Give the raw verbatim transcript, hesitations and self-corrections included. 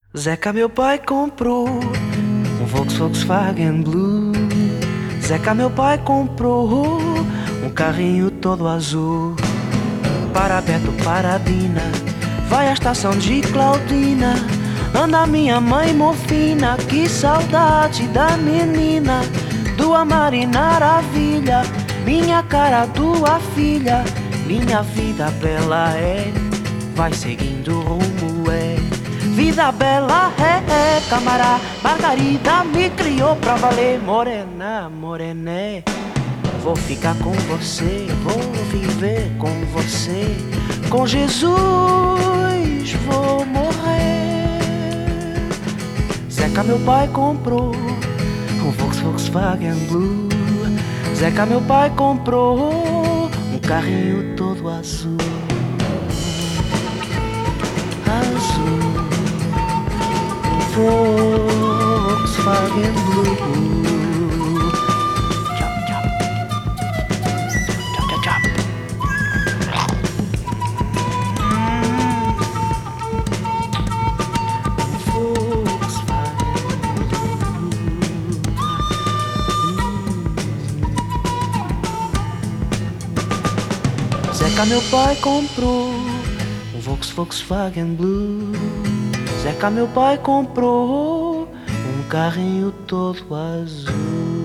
Zeca, meu pai comprou um Volkswagen Blue. Zeca, meu pai comprou um carrinho todo azul. Para Beto, para Dina, vai à estação de Claudina. Anda minha mãe morfina, que saudade da menina. Do Mari Maravilha, minha cara, tua filha. Minha vida bela é, vai seguindo o rumo é. Vida bela é, é, camará. Margarida me criou pra valer. Morena, morené, vou ficar com você, vou viver com você. Com Jesus vou morrer. Zeca, meu pai comprou um Volkswagen Blue. Zeca, meu pai comprou um carrinho todo azul. Azul, Volkswagen Blue. Chop, chop. Chop, chop, chop. Zeca, meu pai comprou um Volkswagen Blue. Zeca, meu pai comprou um carrinho todo azul.